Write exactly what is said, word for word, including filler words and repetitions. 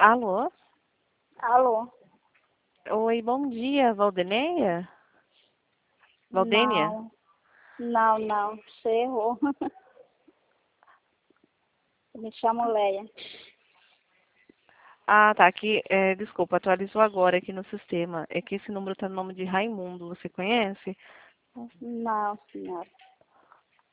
Alô? Alô? Oi, bom dia, Valdeneia? Valdênia? Não, não, não, você errou. Me chamo Leia. Ah, tá, aqui, é, desculpa, atualizou agora aqui no sistema. É que esse número tá no nome de Raimundo, você conhece? Não, senhora.